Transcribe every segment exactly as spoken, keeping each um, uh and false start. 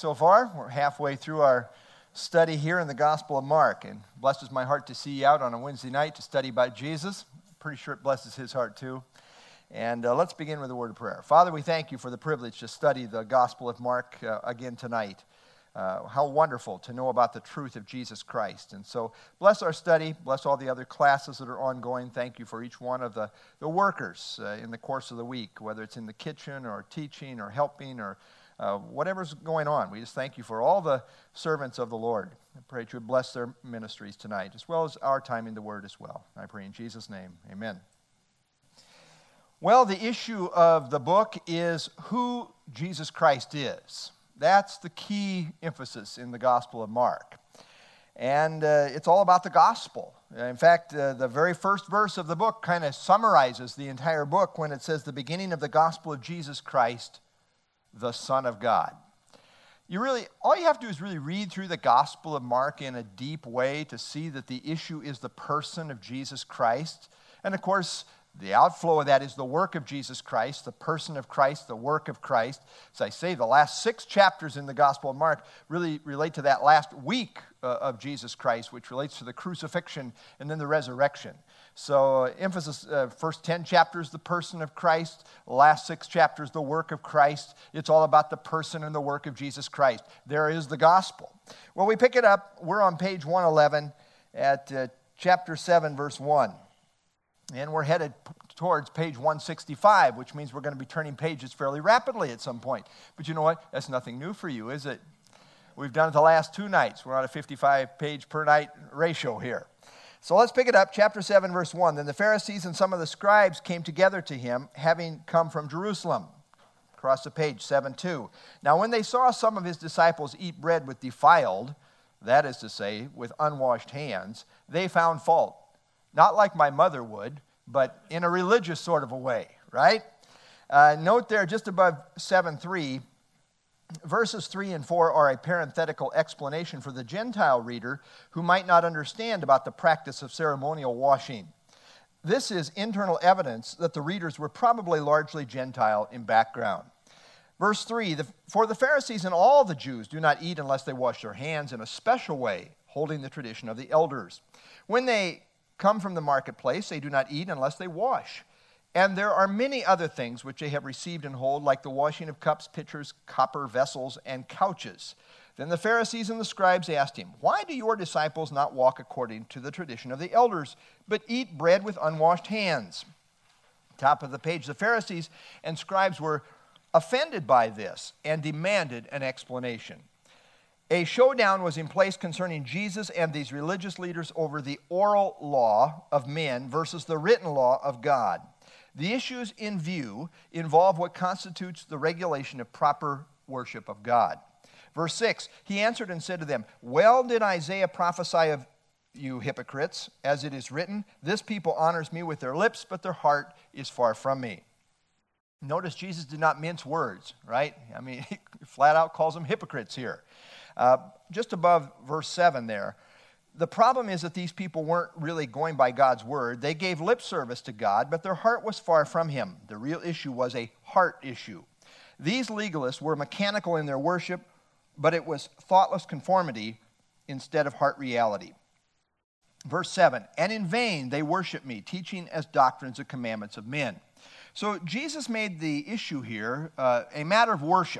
so far. We're halfway through our study here in the Gospel of Mark, and it blesses my heart to see you out on a Wednesday night to study about Jesus. I'm pretty sure it blesses his heart too. And uh, let's begin with a word of prayer. Father, we thank you for the privilege to study the Gospel of Mark uh, again tonight. Uh, how wonderful to know about the truth of Jesus Christ. And so bless our study, bless all the other classes that are ongoing. Thank you for each one of the, the workers uh, in the course of the week, whether it's in the kitchen or teaching or helping or uh, whatever's going on. We just thank you for all the servants of the Lord. I pray that you would bless their ministries tonight, as well as our time in the Word as well. I pray in Jesus' name, amen. Well, the issue of the book is who Jesus Christ is. That's the key emphasis in the Gospel of Mark. And uh, it's all about the gospel. In fact, uh, the very first verse of the book kind of summarizes the entire book when it says, the beginning of the gospel of Jesus Christ, the Son of God. You really, all you have to do is really read through the Gospel of Mark in a deep way to see that the issue is the person of Jesus Christ. And of course, the outflow of that is the work of Jesus Christ, the person of Christ, the work of Christ. As I say, the last six chapters in the Gospel of Mark really relate to that last week uh, of Jesus Christ, which relates to the crucifixion and then the resurrection. So uh, emphasis, uh, first ten chapters, the person of Christ. Last six chapters, the work of Christ. It's all about the person and the work of Jesus Christ. There is the gospel. Well, we pick it up. We're on page one eleven at uh, chapter seven, verse one. And we're headed towards page one sixty-five, which means we're going to be turning pages fairly rapidly at some point. But you know what? That's nothing new for you, is it? We've done it the last two nights. We're on a fifty-five page per night ratio here. So let's pick it up, chapter seven, verse one. Then the Pharisees and some of the scribes came together to him, having come from Jerusalem. Across the page, seven two. Now when they saw some of his disciples eat bread with defiled, that is to say, with unwashed hands, they found fault. Not like my mother would, but in a religious sort of a way, right? Uh, note there, just above seven three, verses three and four are a parenthetical explanation for the Gentile reader who might not understand about the practice of ceremonial washing. This is internal evidence that the readers were probably largely Gentile in background. Verse three, the, for the Pharisees and all the Jews do not eat unless they wash their hands in a special way, holding the tradition of the elders. When they come from the marketplace, they do not eat unless they wash. And there are many other things which they have received and hold, like the washing of cups, pitchers, copper vessels, and couches. Then the Pharisees and the scribes asked him, why do your disciples not walk according to the tradition of the elders, but eat bread with unwashed hands? Top of the page, the Pharisees and scribes were offended by this and demanded an explanation. A showdown was in place concerning Jesus and these religious leaders over the oral law of men versus the written law of God. The issues in view involve what constitutes the regulation of proper worship of God. Verse six, he answered and said to them, well did Isaiah prophesy of you hypocrites, as it is written, this people honors me with their lips, but their heart is far from me. Notice Jesus did not mince words, right? I mean, he flat out calls them hypocrites here. Uh, just above verse seven there, the problem is that these people weren't really going by God's word. They gave lip service to God, but their heart was far from him. The real issue was a heart issue. These legalists were mechanical in their worship, but it was thoughtless conformity instead of heart reality. Verse seven, and in vain they worship me, teaching as doctrines the commandments of men. So Jesus made the issue here uh, a matter of worship.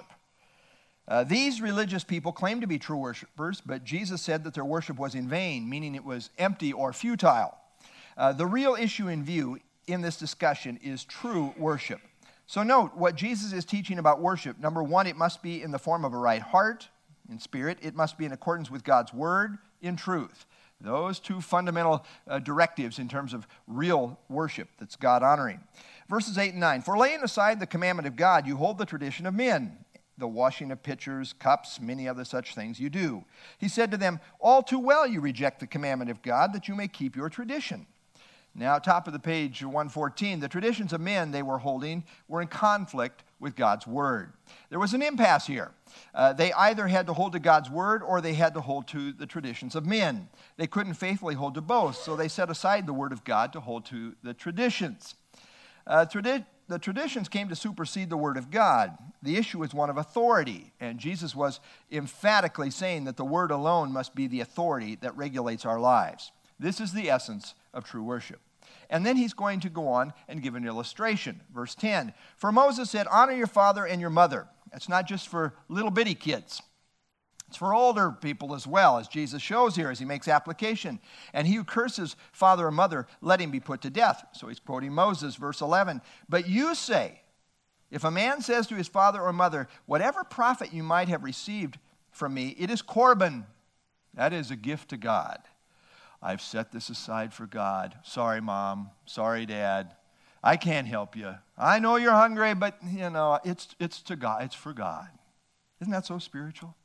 Uh, these religious people claimed to be true worshipers, but Jesus said that their worship was in vain, meaning it was empty or futile. Uh, the real issue in view in this discussion is true worship. So note what Jesus is teaching about worship. Number one, it must be in the form of a right heart, in spirit. It must be in accordance with God's word, in truth. Those two fundamental uh, directives in terms of real worship that's God-honoring. Verses eight and nine, for laying aside the commandment of God, you hold the tradition of men. The washing of pitchers, cups, many other such things you do. He said to them, all too well you reject the commandment of God that you may keep your tradition. Now, top of the page, one fourteen, the traditions of men they were holding were in conflict with God's word. There was an impasse here. Uh, they either had to hold to God's word or they had to hold to the traditions of men. They couldn't faithfully hold to both, so they set aside the word of God to hold to the traditions. Uh, tradi- the traditions came to supersede the Word of God. The issue is one of authority, and Jesus was emphatically saying that the Word alone must be the authority that regulates our lives. This is the essence of true worship. And then he's going to go on and give an illustration. Verse ten, for Moses said, honor your father and your mother. That's not just for little bitty kids. It's for older people as well, as Jesus shows here as he makes application. And he who curses father or mother, let him be put to death. So he's quoting Moses, verse eleven. But you say, if a man says to his father or mother, whatever profit you might have received from me, it is Corban. That is a gift to God. I've set this aside for God. Sorry, Mom. Sorry, Dad. I can't help you. I know you're hungry, but, you know, it's, it's to God. It's for God. Isn't that so spiritual?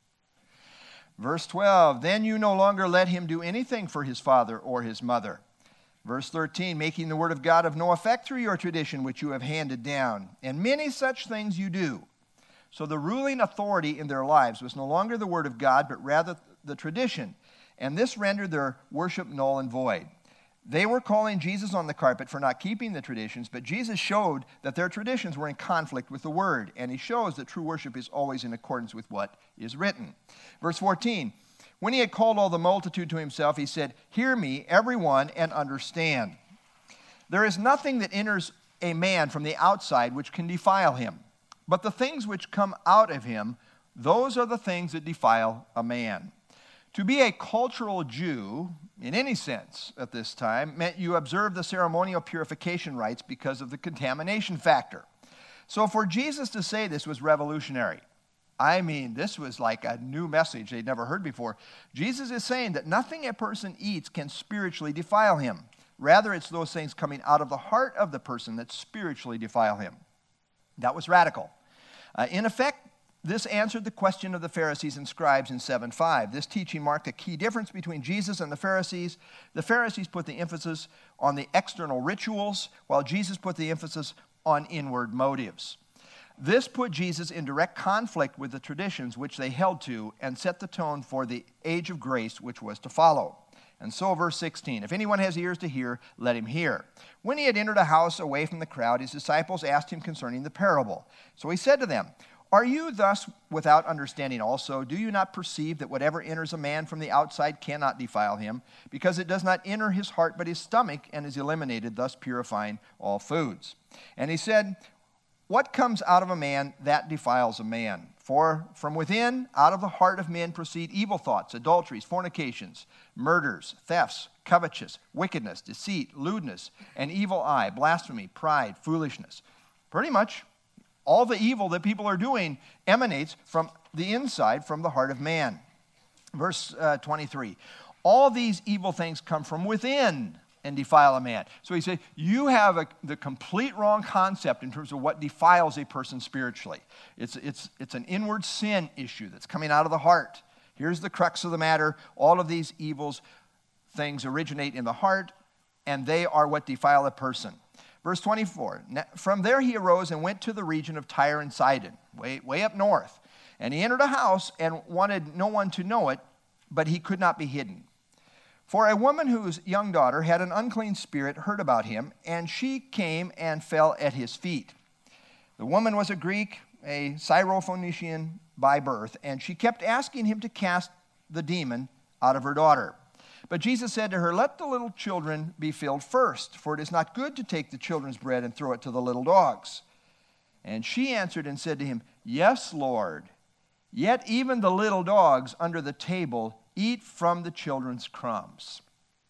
Verse twelve, then you no longer let him do anything for his father or his mother. Verse thirteen, making the word of God of no effect through your tradition which you have handed down. And many such things you do. So the ruling authority in their lives was no longer the word of God, but rather the tradition. And this rendered their worship null and void. They were calling Jesus on the carpet for not keeping the traditions, but Jesus showed that their traditions were in conflict with the word, and he shows that true worship is always in accordance with what is written. Verse fourteen, when he had called all the multitude to himself, he said, hear me, everyone, and understand. There is nothing that enters a man from the outside which can defile him, but the things which come out of him, those are the things that defile a man. To be a cultural Jew, in any sense at this time, meant you observed the ceremonial purification rites because of the contamination factor. So for Jesus to say this was revolutionary. I mean, this was like a new message they'd never heard before. Jesus is saying that nothing a person eats can spiritually defile him. Rather, it's those things coming out of the heart of the person that spiritually defile him. That was radical. Uh, in effect, this answered the question of the Pharisees and scribes in seven five. This teaching marked a key difference between Jesus and the Pharisees. The Pharisees put the emphasis on the external rituals, while Jesus put the emphasis on inward motives. This put Jesus in direct conflict with the traditions which they held to and set the tone for the age of grace which was to follow. And so, verse sixteen, if anyone has ears to hear, let him hear. When he had entered a house away from the crowd, his disciples asked him concerning the parable. So he said to them, are you thus without understanding also? Do you not perceive that whatever enters a man from the outside cannot defile him, because it does not enter his heart but his stomach, and is eliminated, thus purifying all foods? And he said, what comes out of a man, that defiles a man. For from within, out of the heart of men proceed evil thoughts, adulteries, fornications, murders, thefts, covetous, wickedness, deceit, lewdness, an evil eye, blasphemy, pride, foolishness. Pretty much all the evil that people are doing emanates from the inside, from the heart of man. Verse uh, twenty-three, all these evil things come from within and defile a man. So he said, you have a, the complete wrong concept in terms of what defiles a person spiritually. It's, it's, it's an inward sin issue that's coming out of the heart. Here's the crux of the matter. All of these evils things originate in the heart, and they are what defile a person. Verse twenty-four, from there he arose and went to the region of Tyre and Sidon, way, way up north. And he entered a house and wanted no one to know it, but he could not be hidden. For a woman whose young daughter had an unclean spirit heard about him, and she came and fell at his feet. The woman was a Greek, a Syrophoenician by birth, and she kept asking him to cast the demon out of her daughter. But Jesus said to her, let the little children be filled first, for it is not good to take the children's bread and throw it to the little dogs. And she answered and said to him, yes, Lord, yet even the little dogs under the table eat from the children's crumbs.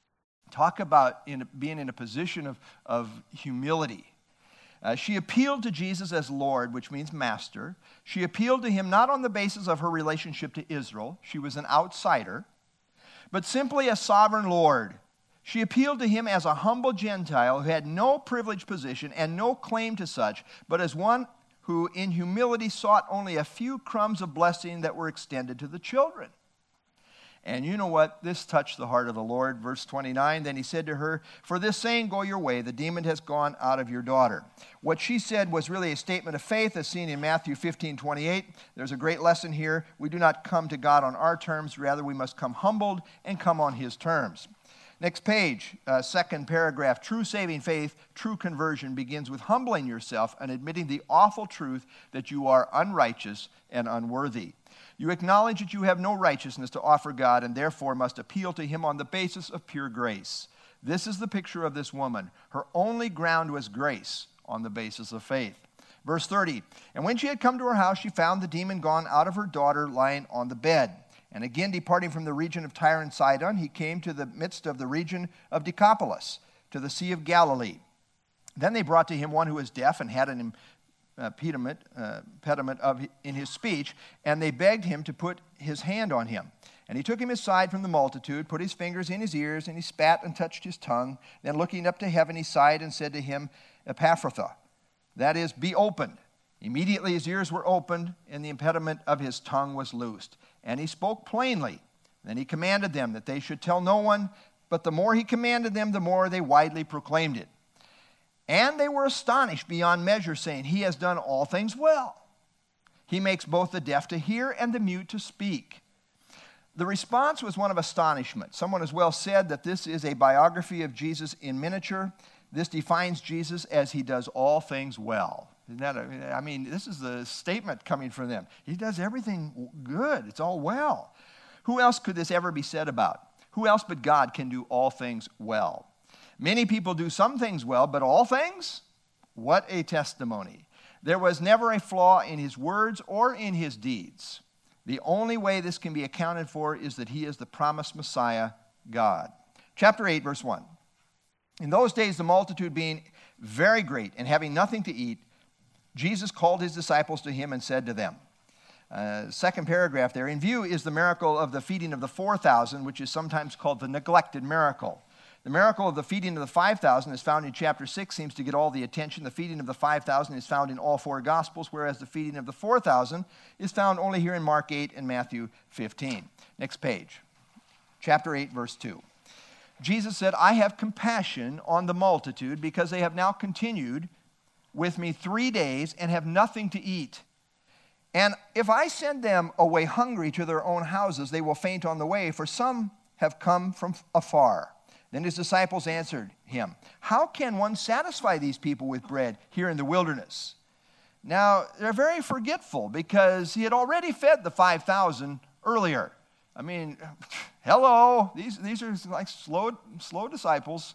Talk about in, being in a position of, of humility. Uh, she appealed to Jesus as Lord, which means master. She appealed to him not on the basis of her relationship to Israel. She was an outsider. But simply a sovereign Lord. She appealed to him as a humble Gentile who had no privileged position and no claim to such, but as one who in humility sought only a few crumbs of blessing that were extended to the children. And you know what? This touched the heart of the Lord. Verse twenty-nine, then he said to her, for this saying, go your way, the demon has gone out of your daughter. What she said was really a statement of faith, as seen in Matthew fifteen twenty-eight. There's a great lesson here. We do not come to God on our terms. Rather, we must come humbled and come on his terms. Next page, uh, second paragraph. True saving faith, true conversion begins with humbling yourself and admitting the awful truth that you are unrighteous and unworthy. You acknowledge that you have no righteousness to offer God and therefore must appeal to him on the basis of pure grace. This is the picture of this woman. Her only ground was grace on the basis of faith. Verse thirty, and when she had come to her house, she found the demon gone out of her daughter lying on the bed. And again, departing from the region of Tyre and Sidon, he came to the midst of the region of Decapolis, to the Sea of Galilee. Then they brought to him one who was deaf and had an impediment, uh, impediment of, in his speech, and they begged him to put his hand on him. And he took him aside from the multitude, put his fingers in his ears, and he spat and touched his tongue. Then looking up to heaven, he sighed and said to him, Epaphratha, that is, be opened. Immediately his ears were opened, and the impediment of his tongue was loosed. And he spoke plainly. Then he commanded them that they should tell no one, but the more he commanded them, the more they widely proclaimed it. And they were astonished beyond measure, saying, he has done all things well. He makes both the deaf to hear and the mute to speak. The response was one of astonishment. Someone has well said that this is a biography of Jesus in miniature. This defines Jesus as he does all things well. Isn't that a, I mean, this is the statement coming from them. He does everything good. It's all well. Who else could this ever be said about? Who else but God can do all things well? Many people do some things well, but all things? What a testimony. There was never a flaw in his words or in his deeds. The only way this can be accounted for is that he is the promised Messiah, God. Chapter eight, verse one. In those days, the multitude being very great and having nothing to eat, Jesus called his disciples to him and said to them, uh, second paragraph there, in view is the miracle of the feeding of the four thousand, which is sometimes called the neglected miracle. The miracle of the feeding of the five thousand is found in chapter six, seems to get all the attention. The feeding of the five thousand is found in all four Gospels, whereas the feeding of the four thousand is found only here in Mark eight and Matthew fifteen. Next page, chapter eight, verse two. Jesus said, I have compassion on the multitude because they have now continued with me three days and have nothing to eat. And if I send them away hungry to their own houses, they will faint on the way, for some have come from afar. Then his disciples answered him, how can one satisfy these people with bread here in the wilderness? Now, they're very forgetful because he had already fed the five thousand earlier. I mean, hello, these, these are like slow, slow disciples.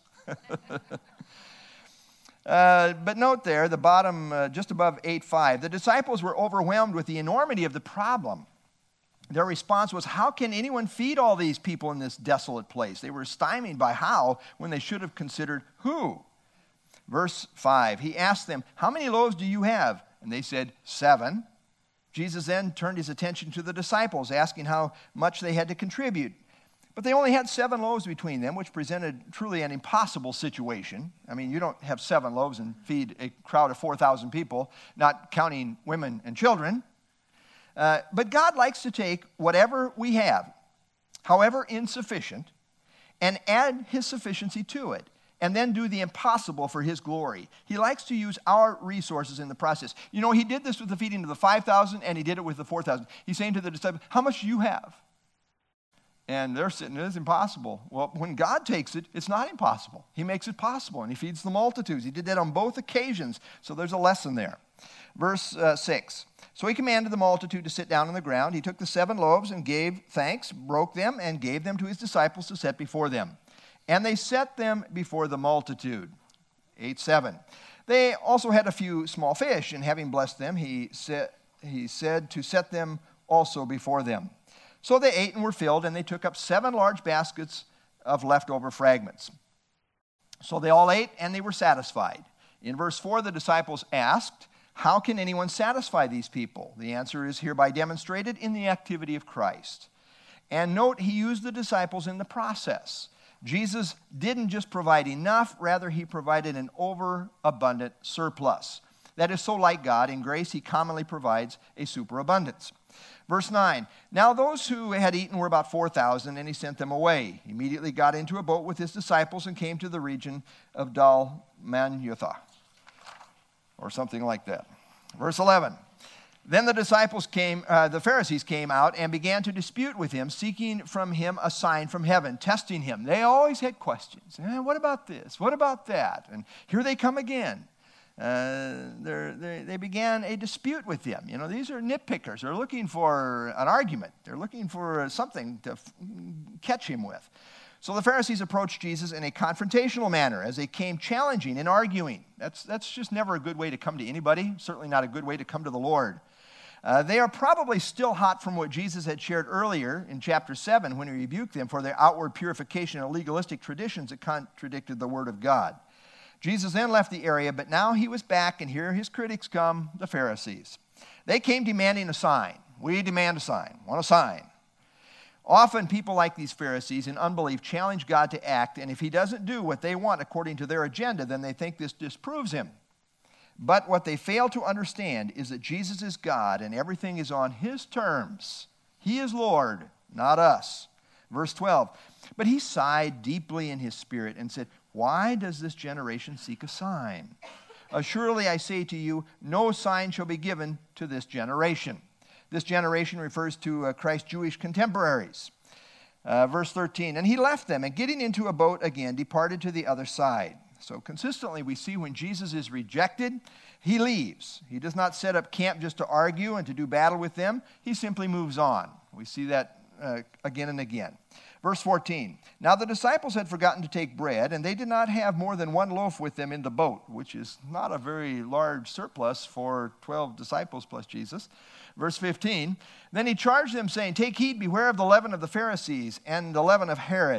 Uh, but note there, the bottom, uh, just above eight five, the disciples were overwhelmed with the enormity of the problem. Their response was, how can anyone feed all these people in this desolate place? They were stymied by how when they should have considered who. Verse five, he asked them, how many loaves do you have? And they said, seven. Jesus then turned his attention to the disciples, asking how much they had to contribute. But they only had seven loaves between them, which presented truly an impossible situation. I mean, you don't have seven loaves and feed a crowd of four thousand people, not counting women and children. Uh, but God likes to take whatever we have, however insufficient, and add his sufficiency to it, and then do the impossible for his glory. He likes to use our resources in the process. You know, he did this with the feeding of the five thousand, and he did it with the four thousand. He's saying to the disciples, how much do you have? And they're sitting, it's impossible. Well, when God takes it, it's not impossible. He makes it possible, and he feeds the multitudes. He did that on both occasions, so there's a lesson there. Verse uh, six, so he commanded the multitude to sit down on the ground. He took the seven loaves and gave thanks, broke them, and gave them to his disciples to set before them. And they set them before the multitude. eight seven. They also had a few small fish, and having blessed them, he said, he said to set them also before them. So they ate and were filled, and they took up seven large baskets of leftover fragments. So they all ate, and they were satisfied. In verse four, the disciples asked, how can anyone satisfy these people? The answer is hereby demonstrated in the activity of Christ. And note, he used the disciples in the process. Jesus didn't just provide enough, rather he provided an overabundant surplus. That is so like God. In grace, he commonly provides a superabundance. Verse nine, now those who had eaten were about four thousand, and he sent them away. He immediately got into a boat with his disciples and came to the region of Dalmanutha, or something like that. Verse eleven, Then the disciples came, uh, the Pharisees came out and began to dispute with him, seeking from him a sign from heaven, testing him. They always had questions. Eh, what about this? What about that? And here they come again. Uh, they they began a dispute with him. You know, these are nitpickers. They're looking for an argument. They're looking for something to f- catch him with. So the Pharisees approached Jesus in a confrontational manner as they came challenging and arguing. That's, that's just never a good way to come to anybody, certainly not a good way to come to the Lord. Uh, they are probably still hot from what Jesus had shared earlier in chapter seven when he rebuked them for their outward purification and legalistic traditions that contradicted the word of God. Jesus then left the area, but now he was back, and here his critics come, the Pharisees. They came demanding a sign. We demand a sign. Want a sign. Often people like these Pharisees in unbelief challenge God to act, and if he doesn't do what they want according to their agenda, then they think this disproves him. But what they fail to understand is that Jesus is God and everything is on his terms. He is Lord, not us. Verse twelve, but he sighed deeply in his spirit and said, why does this generation seek a sign? Surely I say to you, no sign shall be given to this generation. This generation refers to uh, Christ's Jewish contemporaries. Uh, verse thirteen, and he left them, and getting into a boat again, departed to the other side. So consistently we see when Jesus is rejected, he leaves. He does not set up camp just to argue and to do battle with them. He simply moves on. We see that uh, again and again. Verse fourteen, now the disciples had forgotten to take bread, and they did not have more than one loaf with them in the boat, which is not a very large surplus for twelve disciples plus Jesus. Verse fifteen, then he charged them, saying, take heed, beware of the leaven of the Pharisees and the leaven of Herod.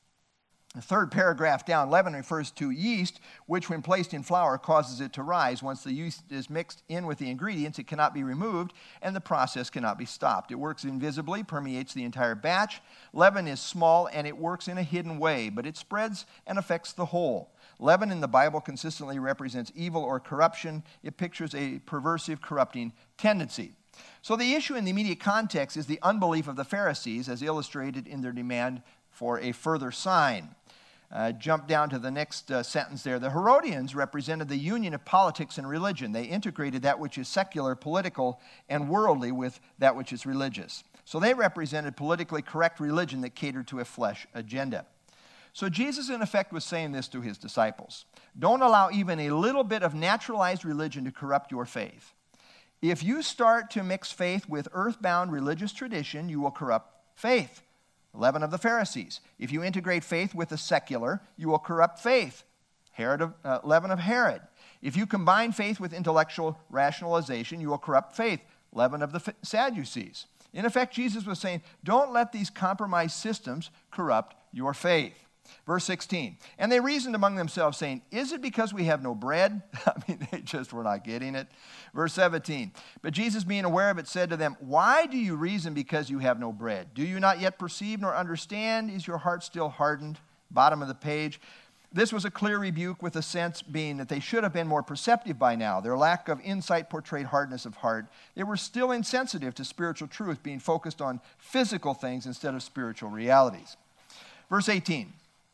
The third paragraph down, leaven refers to yeast, which when placed in flour causes it to rise. Once the yeast is mixed in with the ingredients, it cannot be removed, and the process cannot be stopped. It works invisibly, permeates the entire batch. Leaven is small, and it works in a hidden way, but it spreads and affects the whole. Leaven in the Bible consistently represents evil or corruption. It pictures a perversive, corrupting tendency. So the issue in the immediate context is the unbelief of the Pharisees, as illustrated in their demand for a further sign. Uh, jump down to the next uh, sentence there. The Herodians represented the union of politics and religion. They integrated that which is secular, political, and worldly with that which is religious. So they represented politically correct religion that catered to a flesh agenda. So Jesus, in effect, was saying this to his disciples. Don't allow even a little bit of naturalized religion to corrupt your faith. If you start to mix faith with earthbound religious tradition, you will corrupt faith. Leaven of the Pharisees. If you integrate faith with the secular, you will corrupt faith. Herod of, uh, leaven of Herod. If you combine faith with intellectual rationalization, you will corrupt faith. Leaven of the Sadducees. In effect, Jesus was saying, don't let these compromised systems corrupt your faith. Verse sixteen, and they reasoned among themselves, saying, is it because we have no bread? I mean, they just were not getting it. Verse seventeen, but Jesus, being aware of it, said to them, why do you reason because you have no bread? Do you not yet perceive nor understand? Is your heart still hardened? Bottom of the page. This was a clear rebuke, with the sense being that they should have been more perceptive by now. Their lack of insight portrayed hardness of heart. They were still insensitive to spiritual truth, being focused on physical things instead of spiritual realities. Verse eighteen,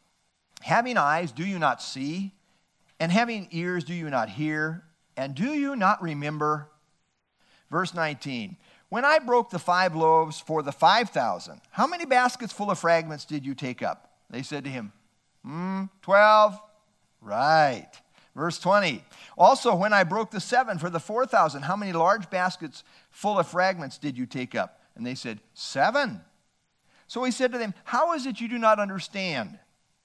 having eyes, do you not see? And having ears, do you not hear? And do you not remember? Verse nineteen, when I broke the five loaves for the five thousand, how many baskets full of fragments did you take up? They said to him, hmm, twelve. Right. Verse twenty, also when I broke the seven for the four thousand, how many large baskets full of fragments did you take up? And they said, seven. So he said to them, how is it you do not understand?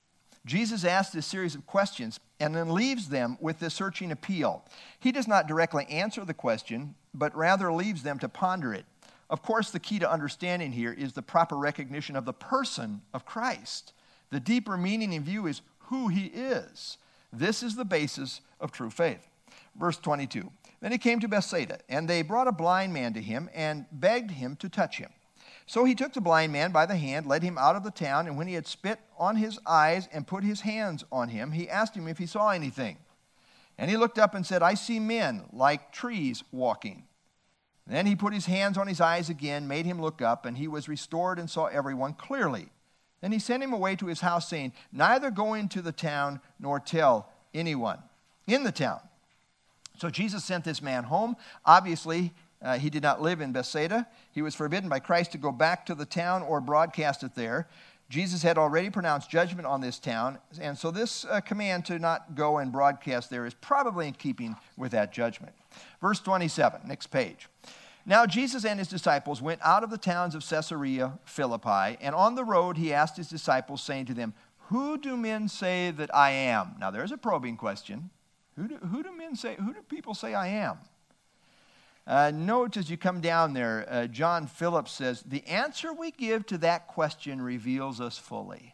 Jesus asks this series of questions and then leaves them with this searching appeal. He does not directly answer the question, but rather leaves them to ponder it. Of course, the key to understanding here is the proper recognition of the person of Christ. The deeper meaning in view is who he is. This is the basis of true faith. Verse twenty-two, then he came to Bethsaida, and they brought a blind man to him and begged him to touch him. So he took the blind man by the hand, led him out of the town, and when he had spit on his eyes and put his hands on him, he asked him if he saw anything. And he looked up and said, I see men like trees walking. Then he put his hands on his eyes again, made him look up, and he was restored and saw everyone clearly. Then he sent him away to his house, saying, neither go into the town nor tell anyone in the town. So Jesus sent this man home. Obviously, Uh, he did not live in Bethsaida. He was forbidden by Christ to go back to the town or broadcast it there. Jesus had already pronounced judgment on this town, and so this uh, command to not go and broadcast there is probably in keeping with that judgment. Verse twenty-seven, next page. Now Jesus and his disciples went out of the towns of Caesarea Philippi, and on the road he asked his disciples, saying to them, "Who do men say that I am?" Now there's a probing question. Who do, who do men say, who do people say I am? Uh, note as you come down there, uh, John Phillips says, the answer we give to that question reveals us fully.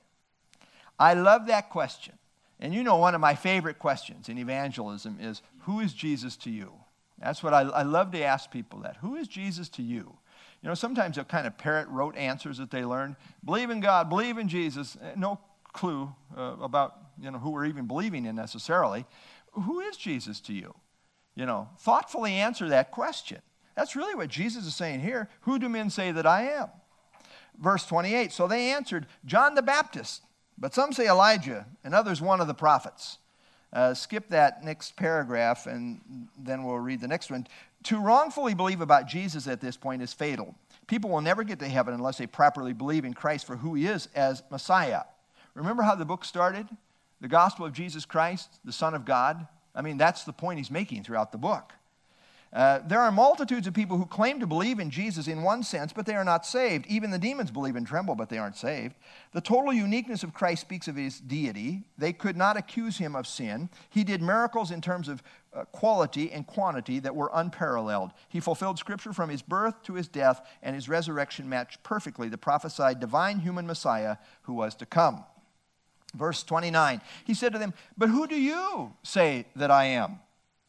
I love that question. And you know one of my favorite questions in evangelism is, who is Jesus to you? That's what I, I love to ask people that. Who is Jesus to you? You know, sometimes they'll kind of parrot rote answers that they learn. Believe in God, believe in Jesus. No clue uh, about, you know, who we're even believing in necessarily. Who is Jesus to you? You know, thoughtfully answer that question. That's really what Jesus is saying here. Who do men say that I am? Verse twenty-eight, so they answered, John the Baptist, but some say Elijah, and others one of the prophets. Uh, skip that next paragraph, and then we'll read the next one. To wrongfully believe about Jesus at this point is fatal. People will never get to heaven unless they properly believe in Christ for who he is as Messiah. Remember how the book started? The gospel of Jesus Christ, the Son of God. I mean, that's the point he's making throughout the book. Uh, there are multitudes of people who claim to believe in Jesus in one sense, but they are not saved. Even the demons believe and tremble, but they aren't saved. The total uniqueness of Christ speaks of his deity. They could not accuse him of sin. He did miracles in terms of uh, quality and quantity that were unparalleled. He fulfilled Scripture from his birth to his death, and his resurrection matched perfectly the prophesied divine human Messiah who was to come. Verse twenty-nine, he said to them, but who do you say that I am?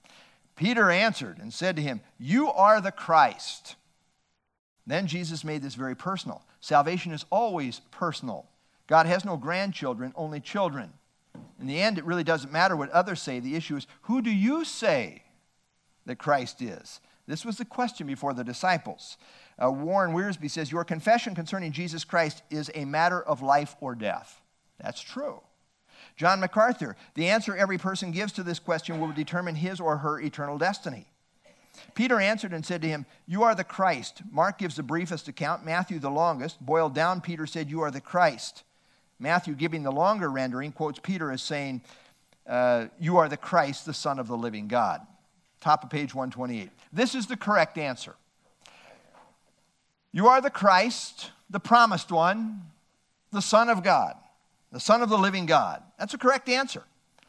Peter answered and said to him, you are the Christ. Then Jesus made this very personal. Salvation is always personal. God has no grandchildren, only children. In the end, it really doesn't matter what others say. The issue is, who do you say that Christ is? This was the question before the disciples. Uh, Warren Wiersbe says, your confession concerning Jesus Christ is a matter of life or death. That's true. John MacArthur, the answer every person gives to this question will determine his or her eternal destiny. Peter answered and said to him, you are the Christ. Mark gives the briefest account, Matthew the longest. Boiled down, Peter said, you are the Christ. Matthew, giving the longer rendering, quotes Peter as saying, uh, you are the Christ, the Son of the living God. Top of page one twenty-eight. This is the correct answer. You are the Christ, the promised one, the Son of God. The Son of the living God. That's a correct answer.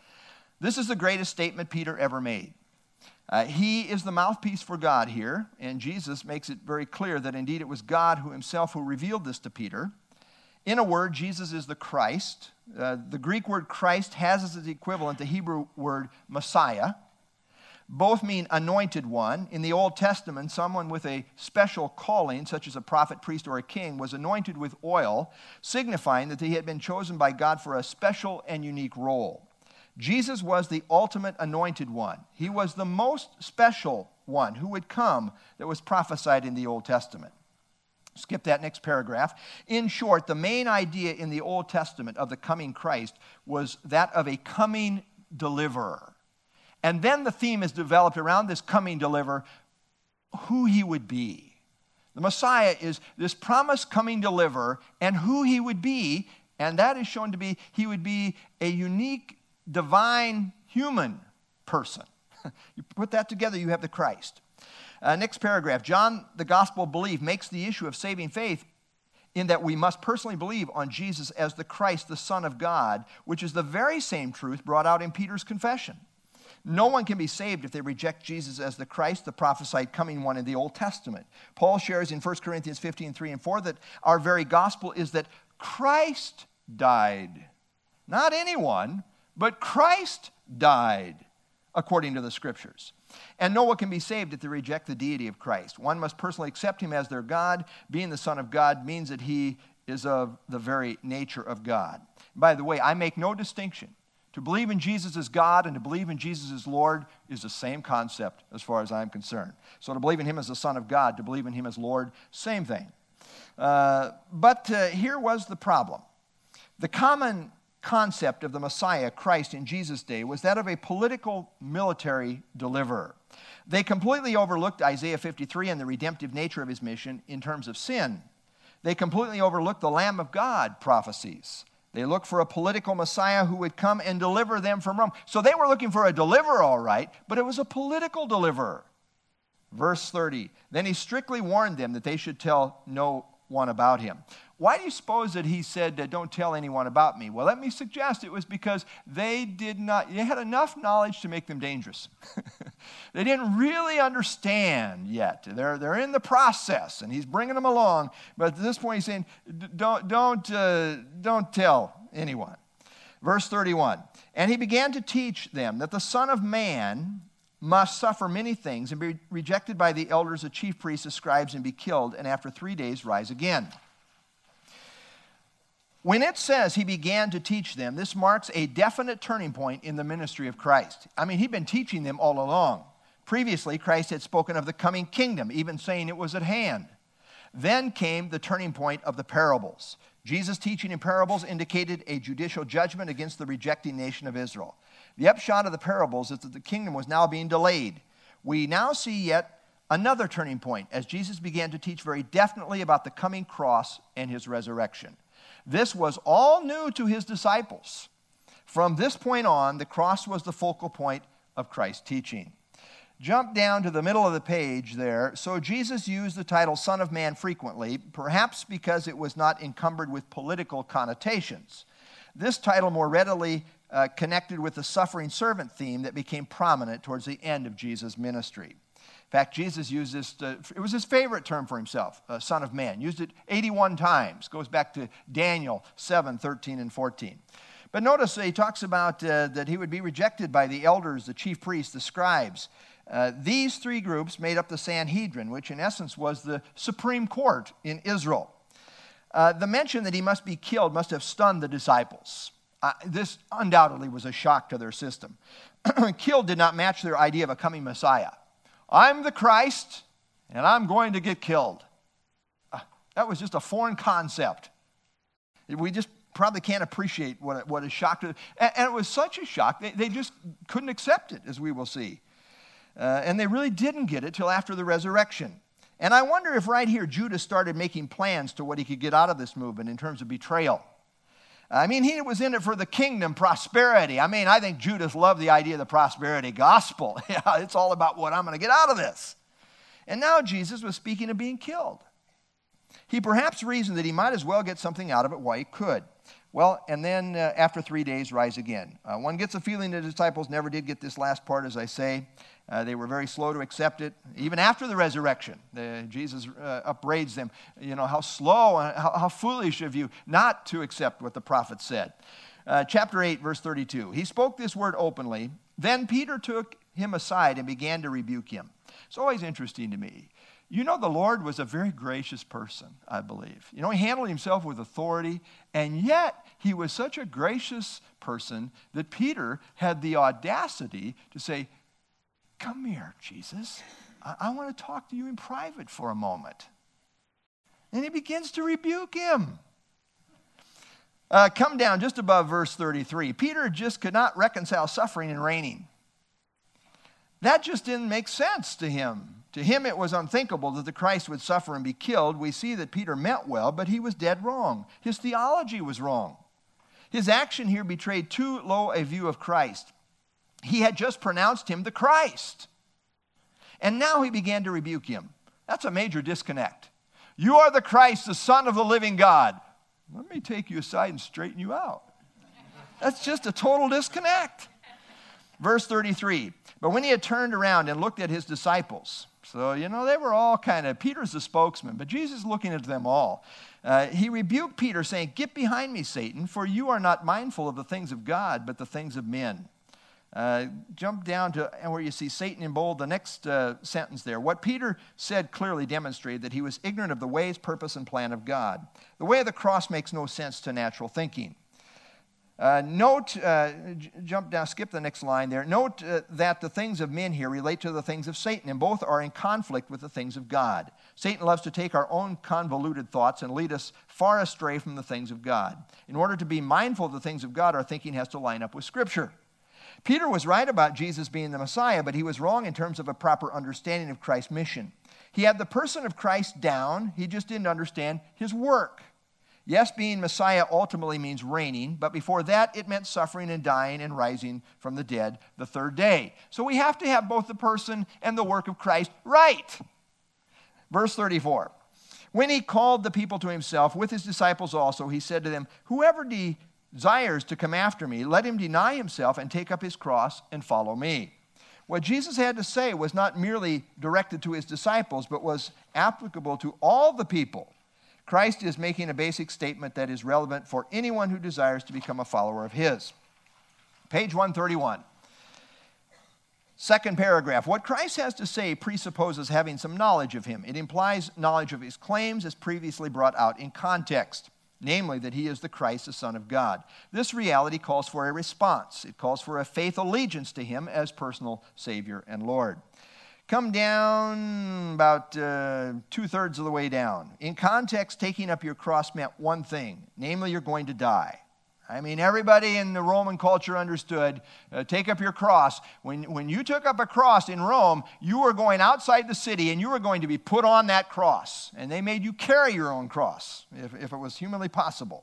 This is the greatest statement Peter ever made. Uh, he is the mouthpiece for God here, and Jesus makes it very clear that indeed it was God who himself who revealed this to Peter. In a word, Jesus is the Christ. Uh, the Greek word Christ has as its equivalent the Hebrew word Messiah. Both mean anointed one. In the Old Testament, someone with a special calling, such as a prophet, priest, or a king, was anointed with oil, signifying that he had been chosen by God for a special and unique role. Jesus was the ultimate anointed one. He was the most special one who would come that was prophesied in the Old Testament. Skip that next paragraph. In short, the main idea in the Old Testament of the coming Christ was that of a coming deliverer. And then the theme is developed around this coming deliverer, who he would be. The Messiah is this promised coming deliverer and who he would be, and that is shown to be he would be a unique, divine, human person. You put that together, you have the Christ. Uh, next paragraph, John, the gospel of belief, makes the issue of saving faith in that we must personally believe on Jesus as the Christ, the Son of God, which is the very same truth brought out in Peter's confession. No one can be saved if they reject Jesus as the Christ, the prophesied coming one in the Old Testament. Paul shares in First Corinthians fifteen, three and four that our very gospel is that Christ died. Not anyone, but Christ died, according to the Scriptures. And no one can be saved if they reject the deity of Christ. One must personally accept him as their God. Being the Son of God means that he is of the very nature of God. By the way, I make no distinction. To believe in Jesus as God and to believe in Jesus as Lord is the same concept as far as I'm concerned. So to believe in him as the Son of God, to believe in him as Lord, same thing. Uh, but uh, here was the problem. The common concept of the Messiah, Christ, in Jesus' day was that of a political military deliverer. They completely overlooked Isaiah fifty-three and the redemptive nature of his mission in terms of sin. They completely overlooked the Lamb of God prophecies. They looked for a political Messiah who would come and deliver them from Rome. So they were looking for a deliverer, all right, but it was a political deliverer. Verse thirty, then he strictly warned them that they should tell no one about him. Why do you suppose that he said, don't tell anyone about me? Well, let me suggest it was because they did not, they had enough knowledge to make them dangerous. They didn't really understand yet. They're, they're in the process, and he's bringing them along. But at this point, he's saying, don't, don't, uh, don't tell anyone. Verse thirty-one, and he began to teach them that the Son of Man must suffer many things and be rejected by the elders, the chief priests, the scribes, and be killed, and after three days rise again. When it says he began to teach them, this marks a definite turning point in the ministry of Christ. I mean, he'd been teaching them all along. Previously, Christ had spoken of the coming kingdom, even saying it was at hand. Then came the turning point of the parables. Jesus' teaching in parables indicated a judicial judgment against the rejecting nation of Israel. The upshot of the parables is that the kingdom was now being delayed. We now see yet another turning point as Jesus began to teach very definitely about the coming cross and his resurrection. This was all new to his disciples. From this point on, the cross was the focal point of Christ's teaching. Jump down to the middle of the page there. So Jesus used the title Son of Man frequently, perhaps because it was not encumbered with political connotations. This title more readily uh, connected with the suffering servant theme that became prominent towards the end of Jesus' ministry. In fact, Jesus used this, to, it was his favorite term for himself, uh, Son of Man. Used it eighty-one times. Goes back to Daniel seven, thirteen, and fourteen. But notice he talks about uh, that he would be rejected by the elders, the chief priests, the scribes. Uh, these three groups made up the Sanhedrin, which in essence was the supreme court in Israel. Uh, the mention that he must be killed must have stunned the disciples. Uh, this undoubtedly was a shock to their system. Killed did not match their idea of a coming Messiah. I'm the Christ, and I'm going to get killed. Uh, that was just a foreign concept. We just probably can't appreciate what, what a shock to them. And, and it was such a shock, they, they just couldn't accept it, as we will see. Uh, and they really didn't get it till after the resurrection. And I wonder if right here Judas started making plans to what he could get out of this movement in terms of betrayal. I mean, he was in it for the kingdom, prosperity. I mean, I think Judas loved the idea of the prosperity gospel. Yeah, it's all about what I'm going to get out of this. And now Jesus was speaking of being killed. He perhaps reasoned that he might as well get something out of it while he could. Well, and then uh, after three days, rise again. Uh, one gets a feeling the disciples never did get this last part, as I say. Uh, they were very slow to accept it. Even after the resurrection, the, Jesus uh, upbraids them. You know, how slow, and how, how foolish of you not to accept what the prophet said. Uh, chapter eight, verse thirty-two. He spoke this word openly. Then Peter took him aside and began to rebuke him. It's always interesting to me. You know, the Lord was a very gracious person, I believe. You know, he handled himself with authority, and yet he was such a gracious person that Peter had the audacity to say, come here, Jesus. I, I want to talk to you in private for a moment. And he begins to rebuke him. Uh, come down just above verse thirty-three. Peter just could not reconcile suffering and reigning. That just didn't make sense to him. To him, it was unthinkable that the Christ would suffer and be killed. We see that Peter meant well, but he was dead wrong. His theology was wrong. His action here betrayed too low a view of Christ. He had just pronounced him the Christ. And now he began to rebuke him. That's a major disconnect. You are the Christ, the Son of the living God. Let me take you aside and straighten you out. That's just a total disconnect. Verse thirty-three, but when he had turned around and looked at his disciples, so, you know, they were all kind of, Peter's the spokesman, but Jesus looking at them all. Uh, he rebuked Peter, saying, get behind me, Satan, for you are not mindful of the things of God, but the things of men. Uh, jump down to where you see Satan in bold, the next uh, sentence there. What Peter said clearly demonstrated that he was ignorant of the ways, purpose, and plan of God. The way of the cross makes no sense to natural thinking. Uh, note, uh, j- jump down, skip the next line there. Note uh, that the things of men here relate to the things of Satan, and both are in conflict with the things of God. Satan loves to take our own convoluted thoughts and lead us far astray from the things of God. In order to be mindful of the things of God, our thinking has to line up with Scripture. Peter was right about Jesus being the Messiah, but he was wrong in terms of a proper understanding of Christ's mission. He had the person of Christ down, he just didn't understand his work. Yes, being Messiah ultimately means reigning, but before that it meant suffering and dying and rising from the dead the third day. So we have to have both the person and the work of Christ right. Verse thirty-four, when he called the people to himself with his disciples also, he said to them, whoever desires to come after me, let him deny himself and take up his cross and follow me. What Jesus had to say was not merely directed to his disciples, but was applicable to all the people. Christ is making a basic statement that is relevant for anyone who desires to become a follower of his. Page one thirty-one. Second paragraph. What Christ has to say presupposes having some knowledge of him. It implies knowledge of his claims as previously brought out in context, namely that he is the Christ, the Son of God. This reality calls for a response. It calls for a faith allegiance to him as personal Savior and Lord. Come down about uh, two-thirds of the way down. In context, taking up your cross meant one thing, namely you're going to die. I mean, everybody in the Roman culture understood, uh, take up your cross. When, when you took up a cross in Rome, you were going outside the city and you were going to be put on that cross. And they made you carry your own cross, if, if it was humanly possible.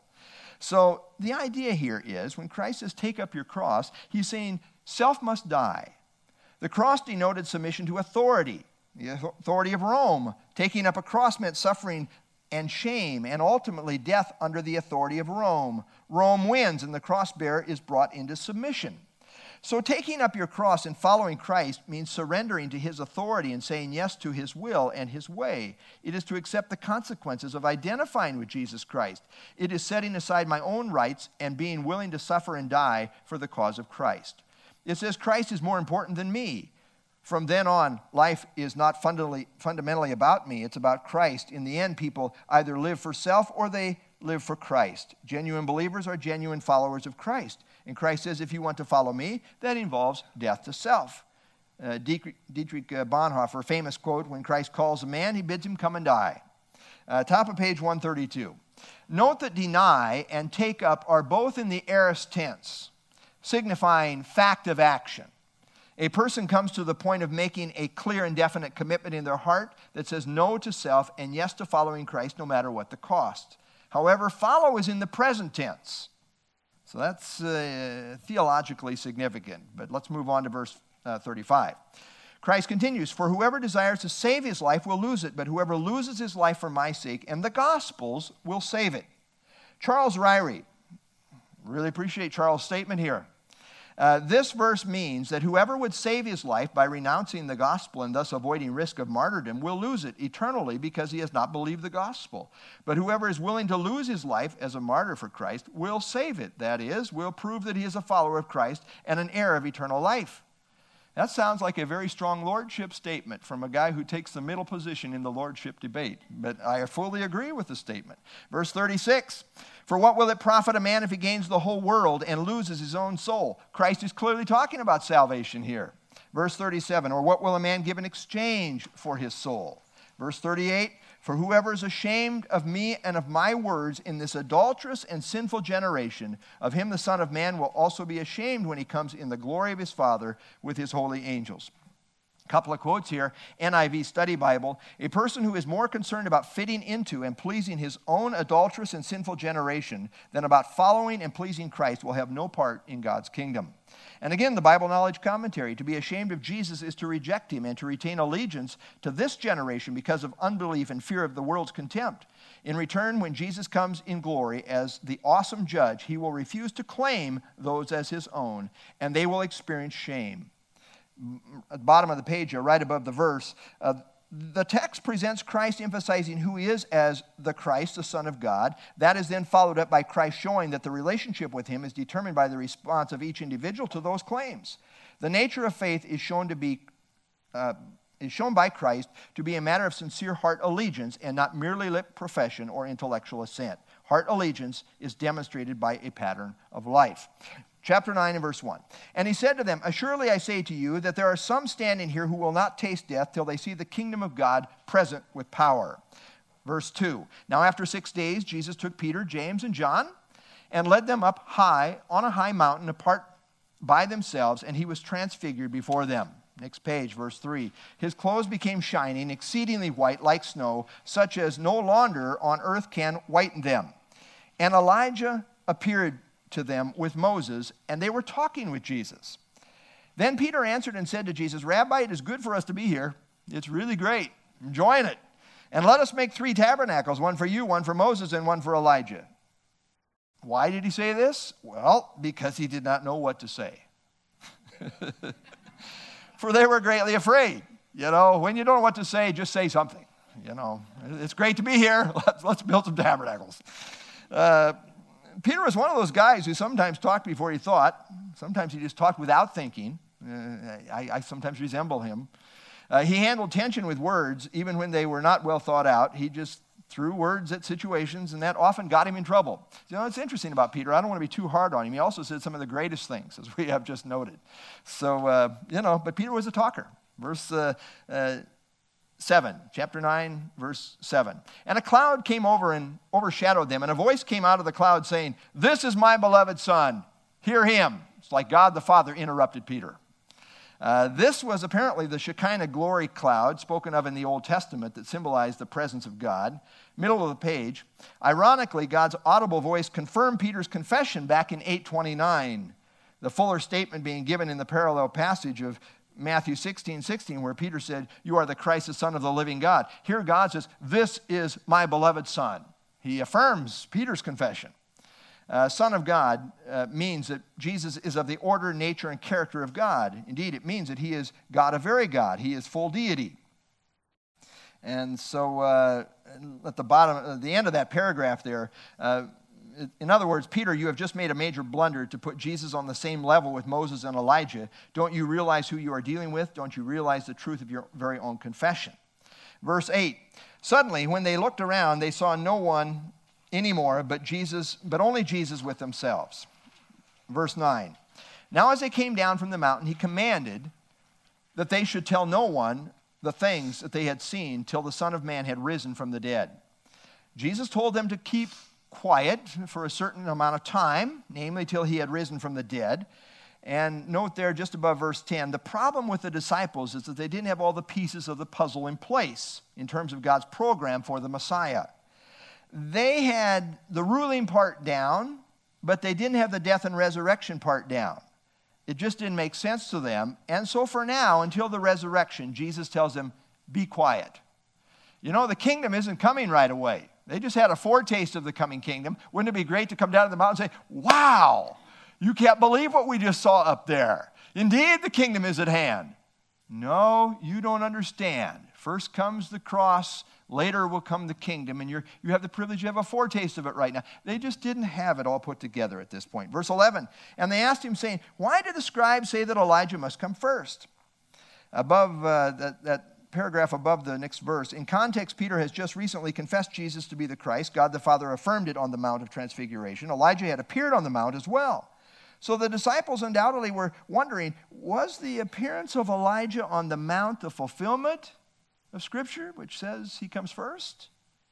So the idea here is, when Christ says take up your cross, he's saying self must die. The cross denoted submission to authority, the authority of Rome. Taking up a cross meant suffering and shame, and ultimately death under the authority of Rome. Rome wins, and the cross bearer is brought into submission. So taking up your cross and following Christ means surrendering to his authority and saying yes to his will and his way. It is to accept the consequences of identifying with Jesus Christ. It is setting aside my own rights and being willing to suffer and die for the cause of Christ. It says Christ is more important than me. From then on, life is not fundamentally, fundamentally about me. It's about Christ. In the end, people either live for self or they live for Christ. Genuine believers are genuine followers of Christ. And Christ says, if you want to follow me, that involves death to self. Uh, Dietrich, Dietrich Bonhoeffer, famous quote, when Christ calls a man, he bids him come and die. Uh, top of page one thirty-two. Note that deny and take up are both in the aorist tense, signifying fact of action. A person comes to the point of making a clear and definite commitment in their heart that says no to self and yes to following Christ no matter what the cost. However, follow is in the present tense. So that's uh, theologically significant. But let's move on to verse uh, thirty-five. Christ continues, for whoever desires to save his life will lose it, but whoever loses his life for my sake and the gospel's will save it. Charles Ryrie, really appreciate Charles' statement here. Uh, this verse means that whoever would save his life by renouncing the gospel and thus avoiding risk of martyrdom will lose it eternally because he has not believed the gospel. But whoever is willing to lose his life as a martyr for Christ will save it. That is, will prove that he is a follower of Christ and an heir of eternal life. That sounds like a very strong lordship statement from a guy who takes the middle position in the lordship debate. But I fully agree with the statement. Verse thirty-six, for what will it profit a man if he gains the whole world and loses his own soul? Christ is clearly talking about salvation here. Verse thirty-seven, or what will a man give in exchange for his soul? Verse thirty-eight, for whoever is ashamed of me and of my words in this adulterous and sinful generation, of him the Son of Man will also be ashamed when he comes in the glory of his Father with his holy angels. A couple of quotes here. N I V Study Bible. A person who is more concerned about fitting into and pleasing his own adulterous and sinful generation than about following and pleasing Christ will have no part in God's kingdom. And again, the Bible Knowledge Commentary, to be ashamed of Jesus is to reject him and to retain allegiance to this generation because of unbelief and fear of the world's contempt. In return, when Jesus comes in glory as the awesome judge, he will refuse to claim those as his own, and they will experience shame. At the bottom of the page, right above the verse, uh, the text presents Christ emphasizing who he is as the Christ, the Son of God. That is then followed up by Christ showing that the relationship with him is determined by the response of each individual to those claims. The nature of faith is shown to be uh, is shown by Christ to be a matter of sincere heart allegiance and not merely lip profession or intellectual assent. Heart allegiance is demonstrated by a pattern of life. Chapter nine and verse one. And he said to them, assuredly I say to you that there are some standing here who will not taste death till they see the kingdom of God present with power. Verse two. Now after six days, Jesus took Peter, James, and John and led them up high on a high mountain apart by themselves, and he was transfigured before them. Next page, verse three. His clothes became shining, exceedingly white, like snow, such as no launder on earth can whiten them. And Elijah appeared to them with Moses, and they were talking with Jesus. Then Peter answered and said to Jesus, Rabbi, it is good for us to be here. It's really great. Enjoying it. And let us make three tabernacles, one for you, one for Moses, and one for Elijah. Why did he say this? Well, because he did not know what to say. For they were greatly afraid. You know, when you don't know what to say, just say something. You know, it's great to be here. Let's, let's build some tabernacles. Uh, Peter was one of those guys who sometimes talked before he thought. Sometimes he just talked without thinking. Uh, I, I sometimes resemble him. Uh, he handled tension with words, even when they were not well thought out. He just threw words at situations, and that often got him in trouble. You know, it's interesting about Peter. I don't want to be too hard on him. He also said some of the greatest things, as we have just noted. So, uh, you know, but Peter was a talker. Verse uh, uh, seven, chapter nine, verse seven. And a cloud came over and overshadowed them, and a voice came out of the cloud saying, This is my beloved Son. Hear him. It's like God the Father interrupted Peter. Uh, this was apparently the Shekinah glory cloud spoken of in the Old Testament that symbolized the presence of God. Middle of the page. Ironically, God's audible voice confirmed Peter's confession back in eight twenty-nine, the fuller statement being given in the parallel passage of Matthew sixteen sixteen, where Peter said, You are the Christ, the Son of the living God. Here God says, This is my beloved Son. He affirms Peter's confession. Uh, Son of God uh, means that Jesus is of the order, nature, and character of God. Indeed, it means that he is God of very God. He is full deity. And so uh, at the bottom, at the end of that paragraph there, uh, in other words, Peter, you have just made a major blunder to put Jesus on the same level with Moses and Elijah. Don't you realize who you are dealing with? Don't you realize the truth of your very own confession? Verse eight, suddenly when they looked around, they saw no one anymore but Jesus, but only Jesus with themselves. Verse nine, now as they came down from the mountain, he commanded that they should tell no one the things that they had seen till the Son of Man had risen from the dead. Jesus told them to keep quiet for a certain amount of time, namely till he had risen from the dead. And note there just above verse ten, the problem with the disciples is that they didn't have all the pieces of the puzzle in place in terms of God's program for the Messiah. They had the ruling part down, but they didn't have the death and resurrection part down. It just didn't make sense to them. And so for now, until the resurrection, Jesus tells them, be quiet. You know, the kingdom isn't coming right away. They just had a foretaste of the coming kingdom. Wouldn't it be great to come down to the mountain and say, wow, you can't believe what we just saw up there. Indeed, the kingdom is at hand. No, you don't understand. First comes the cross, later will come the kingdom, and you're, you have the privilege to have a foretaste of it right now. They just didn't have it all put together at this point. Verse eleven, and they asked him, saying, why did the scribes say that Elijah must come first? Above uh, that, that paragraph above the next verse, in context, Peter has just recently confessed Jesus to be the Christ. God the Father affirmed it on the Mount of Transfiguration. Elijah had appeared on the Mount as well. So the disciples undoubtedly were wondering, was the appearance of Elijah on the Mount the fulfillment of Scripture, which says he comes first?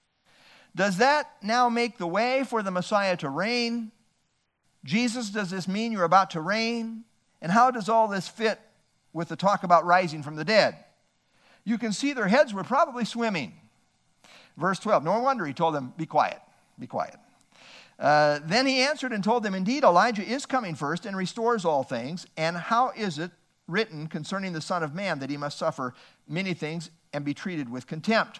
Does that now make the way for the Messiah to reign? Jesus, does this mean you're about to reign? And how does all this fit with the talk about rising from the dead? You can see their heads were probably swimming. Verse twelve, no wonder he told them, be quiet, be quiet. Uh, then he answered and told them, indeed, Elijah is coming first and restores all things. And how is it written concerning the Son of Man that he must suffer many things and be treated with contempt?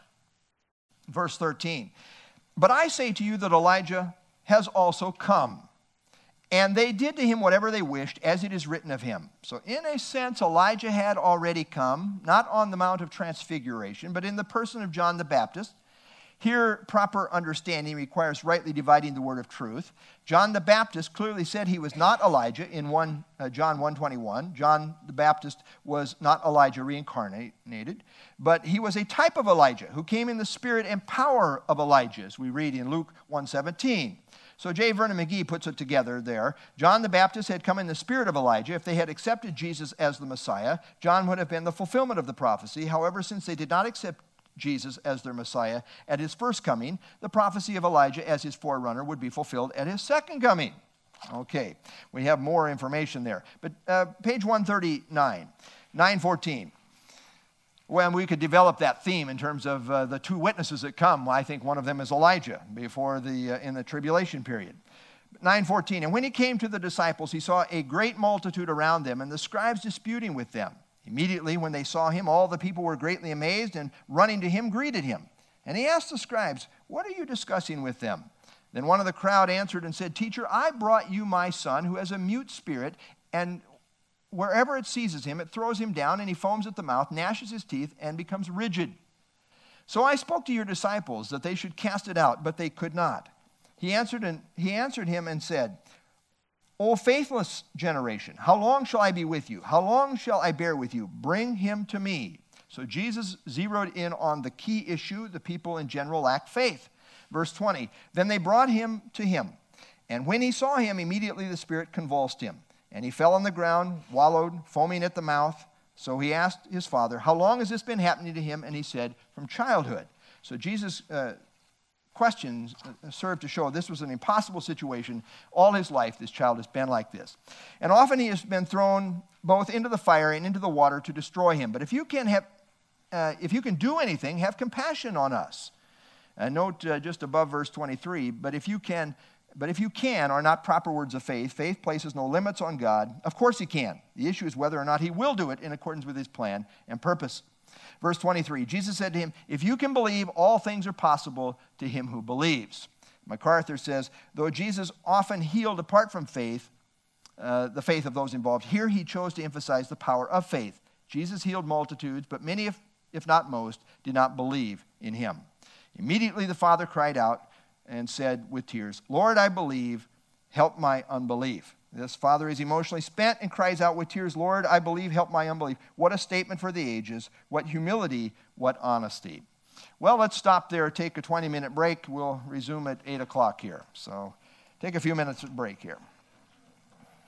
Verse thirteen, but I say to you that Elijah has also come, and they did to him whatever they wished, as it is written of him. So in a sense, Elijah had already come, not on the Mount of Transfiguration, but in the person of John the Baptist. Here, proper understanding requires rightly dividing the word of truth. John the Baptist clearly said he was not Elijah in one, uh, John one twenty-one. John the Baptist was not Elijah reincarnated, but he was a type of Elijah who came in the spirit and power of Elijah, as we read in Luke one seventeen. So J. Vernon McGee puts it together there. John the Baptist had come in the spirit of Elijah. If they had accepted Jesus as the Messiah, John would have been the fulfillment of the prophecy. However, since they did not accept Jesus as their Messiah at his first coming, the prophecy of Elijah as his forerunner would be fulfilled at his second coming. Okay, we have more information there. But uh, page one thirty-nine, nine fourteen. When we could develop that theme in terms of uh, the two witnesses that come. I think one of them is Elijah before the uh, in the tribulation period. nine fourteen, and when he came to the disciples, he saw a great multitude around them, and the scribes disputing with them. Immediately when they saw him, all the people were greatly amazed, and running to him greeted him. And he asked the scribes, "What are you discussing with them?" Then one of the crowd answered and said, "Teacher, I brought you my son who has a mute spirit, and wherever it seizes him, it throws him down, and he foams at the mouth, gnashes his teeth, and becomes rigid. So I spoke to your disciples that they should cast it out, but they could not." He answered, and he answered him and said, "O faithless generation, how long shall I be with you? How long shall I bear with you? Bring him to me." So Jesus zeroed in on the key issue. The people in general lacked faith. Verse twenty, "Then they brought him to him, and when he saw him, immediately the spirit convulsed him. And he fell on the ground, wallowed, foaming at the mouth. So he asked his father, 'How long has this been happening to him?' And he said, 'From childhood.'" So Jesus' uh, questions served to show this was an impossible situation. All his life, this child has been like this. "And often he has been thrown both into the fire and into the water to destroy him. But if you can have, uh, if you can do anything, have compassion on us." And note uh, just above verse twenty-three, but if you can... But if you can, are not proper words of faith. Faith places no limits on God. Of course he can. The issue is whether or not he will do it in accordance with his plan and purpose. Verse twenty-three, Jesus said to him, "If you can believe, all things are possible to him who believes." MacArthur says, though Jesus often healed apart from faith, uh, the faith of those involved, here he chose to emphasize the power of faith. Jesus healed multitudes, but many, if, if not most, did not believe in him. Immediately the father cried out and said with tears, "Lord, I believe, help my unbelief." This father is emotionally spent and cries out with tears, "Lord, I believe, help my unbelief." What a statement for the ages. What humility, what honesty. Well, let's stop there, take a twenty-minute break. We'll resume at eight o'clock here. So take a few minutes break here.